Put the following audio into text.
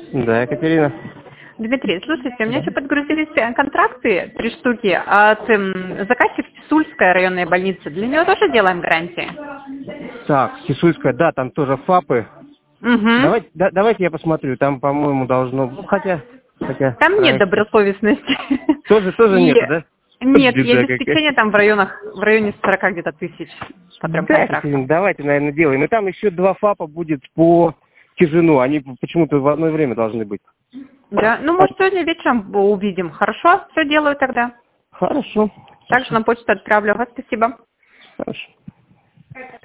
Да, Екатерина. Дмитрий, слушайте, у меня еще подгрузились контракты, 3 штуки, от заказчик Сисульская районная больница. Для нее тоже делаем гарантии? Так, Сисульская, да, там тоже ФАПы. Угу. Давайте я посмотрю, там, по-моему, должно... Хотя... Там нет добросовестности. Тоже И нету, да? нет, и Беда какая. обеспечение там в районе 40 где-то тысяч по 3 Да, контрактам. Екатерина, давайте, наверное, делаем. И там еще 2 ФАПа будет по Кижину. Они почему-то в одно время должны быть. Да, ну, может, сегодня вечером увидим. Хорошо, все делаю тогда. Хорошо. Также на почту отправлю. Спасибо. Хорошо.